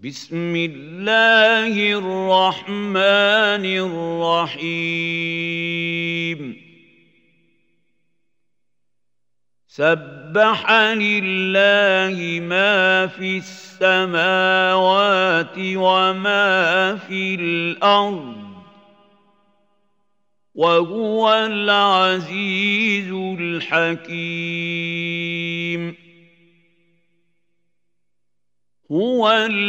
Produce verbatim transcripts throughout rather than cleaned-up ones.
بسم الله الرحمن الرحيم سبح لله ما في السماوات وما في الأرض وهو العزيز الحكيم هو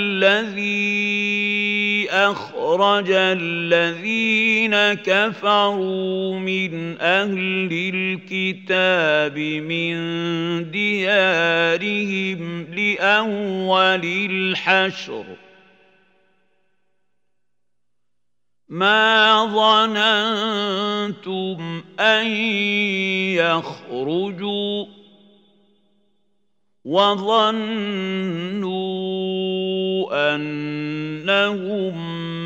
الذي أخرج الذين كفروا من أهل الكتاب من ديارهم لأول الحشر ما ظننتم أن يخرجوا وظنوا أنهم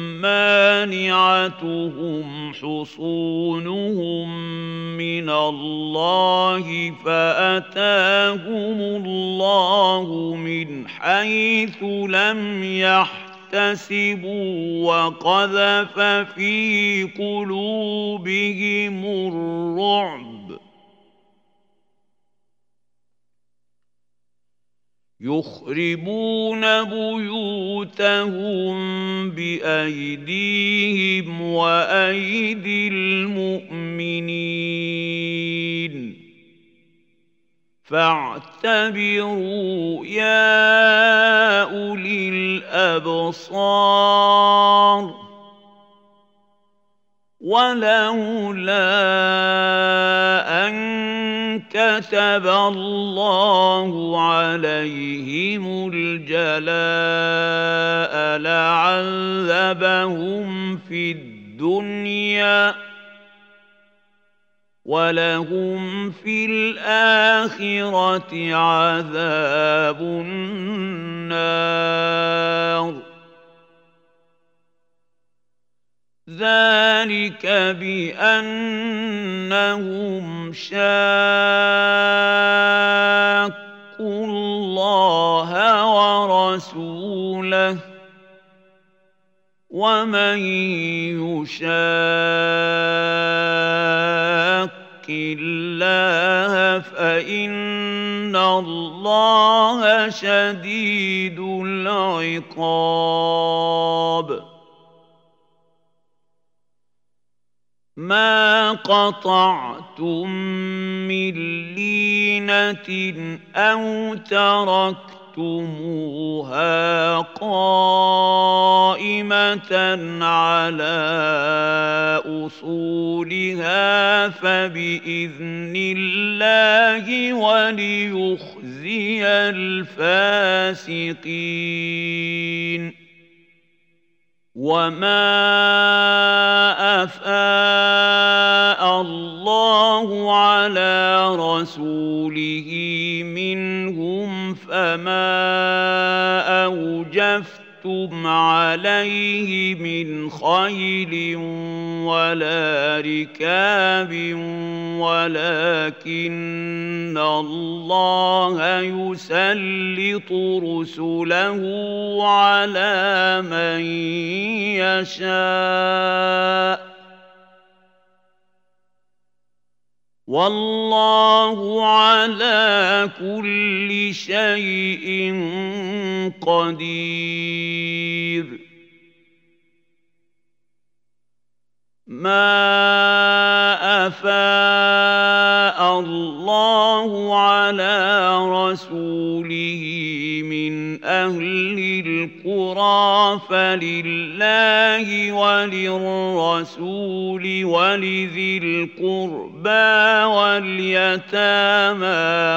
مانعتهم حصونهم من الله فأتاهم الله من حيث لم يحتسبوا وقذف في قلوبهم الرعب يخربون بيوتهم بأيديهم وأيدي المؤمنين فاعتبروا يا أولي الأبصار ولولا أن كتب الله عليهم الجلاء لعذبهم في الدنيا ولهم في الآخرة عذاب النار ذلك بأنهم شاقوا الله ورسوله ومن يشاق الله فإن الله شديد العقاب ما قطعتم من لينة أو تركتموها قائمة على أصولها فبإذن الله وليخزي الفاسقين وما أفاء الله على رسوله منهم فما أوجفتم عليه من خيل ولا ركاب ولكن الله يسلط رسله على من يشاء والله على كل شيء قدير ما أفاء الله على رسوله من أهل القرى فلله وللرسول ولذي القربى واليتامى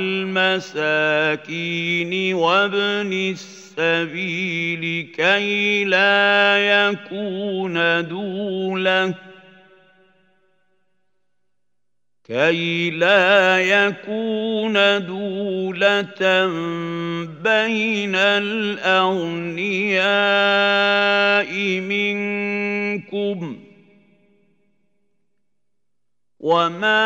والمساكين وابن السبيل كي لا يكون دولة كي لا يكون دولة بين الأغنياء منكم وما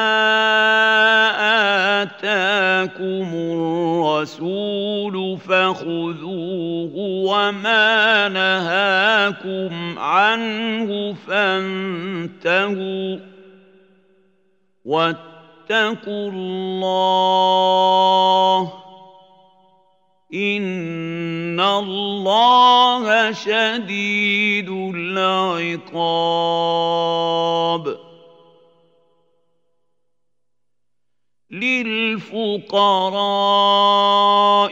آتاكم الرسول فخذوه وما نهاكم عنه فانتهوا واتقوا الله إن الله شديد العقاب. للفقراء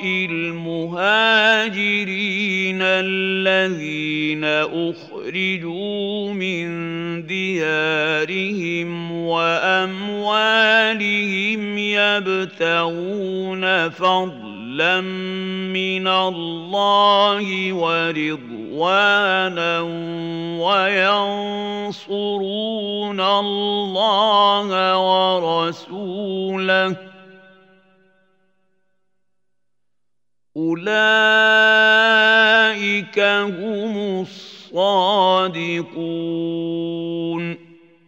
المهاجرين الذين أخرجوا من ديارهم وأموالهم يبتغون فضلا من الله ورضوانا وينصرون الله ورسوله أولئك هم الصادقون.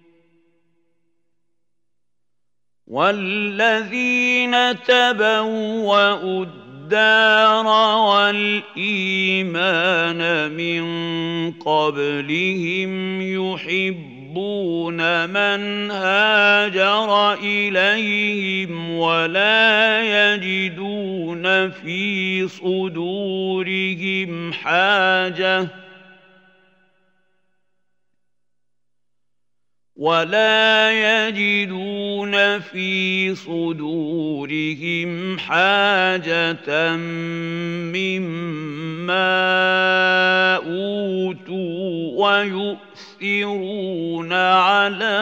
والذين تبوأوا الدار والإيمان من قبلهم يحبون من هاجر إليهم ولا يجدون في صدورهم حاجة ولا يجدون في صدورهم حاجة مما أوتوا ويؤثرون على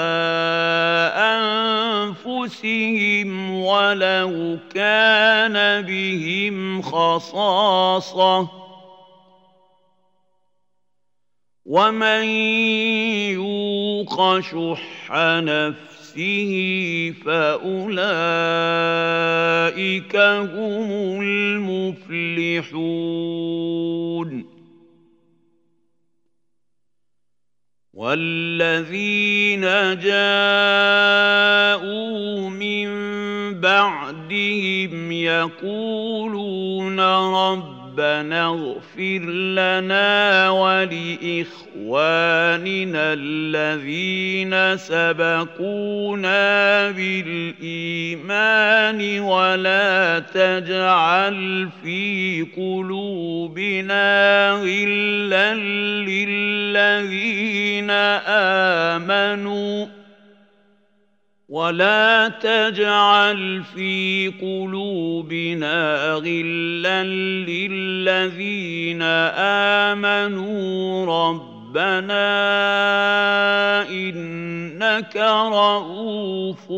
أنفسهم ولو كان بهم خصاصة ومن يوق شح نفسه فأولئك هم المفلحون. والذين جاءوا من بعدهم يقولون رب ربنا اغفر لنا ولإخواننا الذين سبقونا بالإيمان ولا تجعل في قلوبنا غلا للذين آمنوا ولا تجعل في قلوبنا غلا للذين آمنوا ربنا إنك رؤوف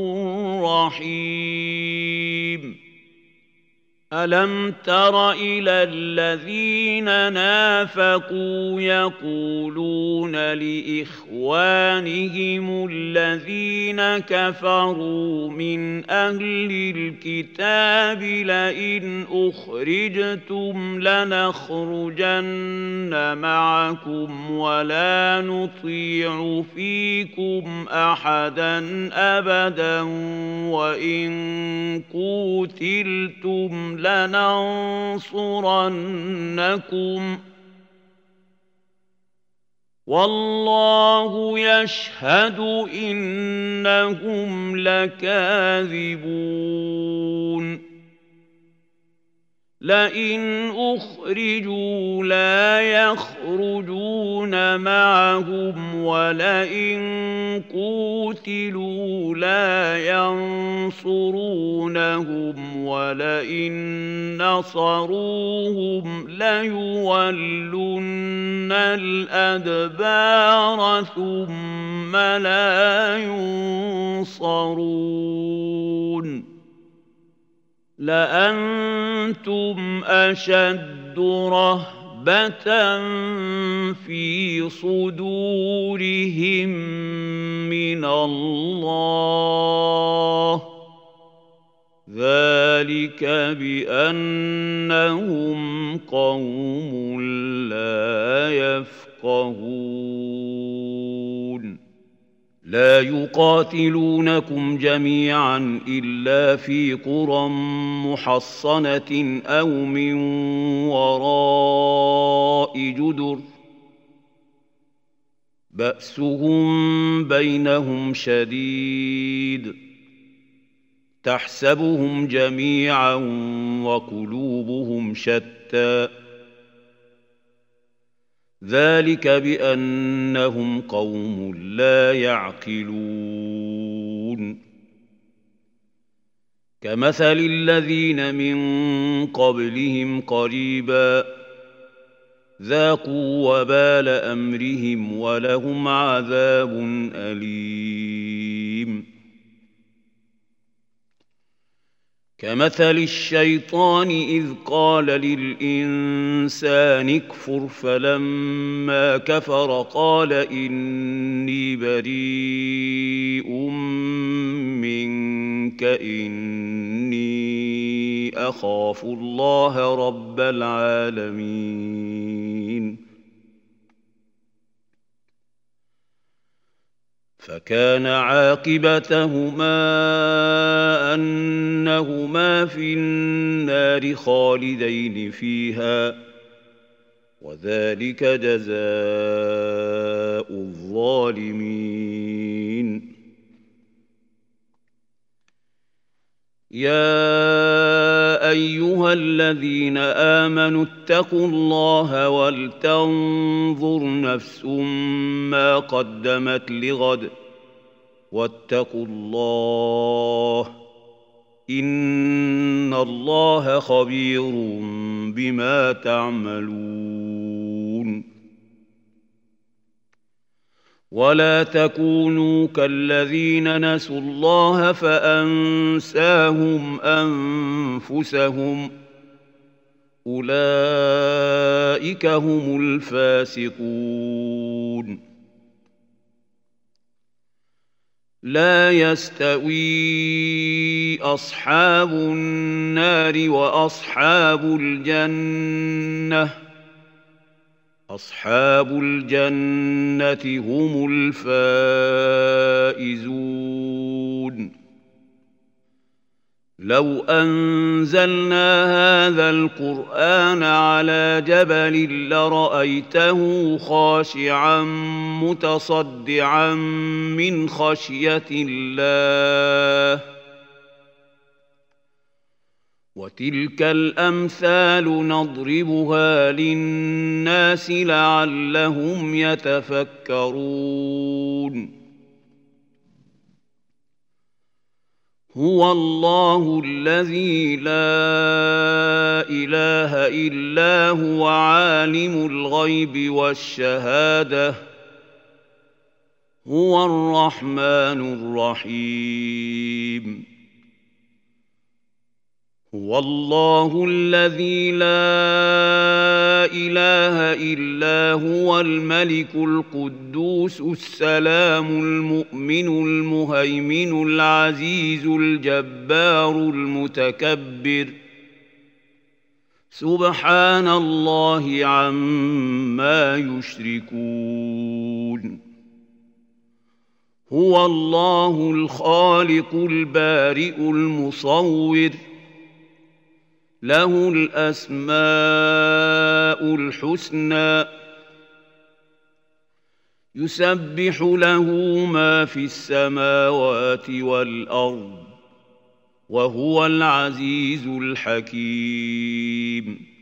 رحيم. ألم تر إلى الذين نافقوا يقولون لإخوانهم الذين كفروا من أهل الكتاب لئن أخرجتم لنخرجن معكم ولا نطيع فيكم أحدا أبدا وإن قوتلتم لننصرنكم والله يشهد إنهم لكاذبون. لئن أخرجوا لا يخرجون معهم ولئن قوتلوا لا ينصرونهم ولئن نصروهم ليولن الأدبار ثم لا ينصرون. لأنتم أشد رهبة في صدورهم من الله ذلك بأنهم قوم لا يفقهون. لا يقاتلونكم جميعا إلا في قرى محصنة أو من وراء جدر بأسهم بينهم شديد تحسبهم جميعا وقلوبهم شتى ذلك بأنهم قوم لا يعقلون كمثل الذين من قبلهم قريبا ذاقوا وبال أمرهم ولهم عذاب أليم كمثل الشيطان إذ قال للإنسان اكفر فلما كفر قال إني بريء منك إني أخاف الله رب العالمين فكان عاقبتهما أنهما في النار خالدين فيها وذلك جزاء الظالمين يا أيها الذين آمنوا اتقوا الله ولتنظر نفس ما قدمت لغد واتقوا الله إن الله خبير بما تعملون ولا تكونوا كالذين نسوا الله فأنساهم أنفسهم أولئك هم الفاسقون لا يستوي أصحاب النار وأصحاب الجنة أصحاب الجنة هم الفائزون لو أنزلنا هذا القرآن على جبل لرأيته خاشعا متصدعا من خشية الله وتلك الأمثال نضربها للناس لعلهم يتفكرون هو الله الذي لا إله إلا هو عالم الغيب والشهادة هو الرحمن الرحيم هو الله الذي لا إله إلا هو الملك القدوس السلام المؤمن المهيمن العزيز الجبار المتكبر سبحان الله عما يشركون هو الله الخالق البارئ المصور له الأسماء الحسنى يسبح له ما في السماوات والأرض وهو العزيز الحكيم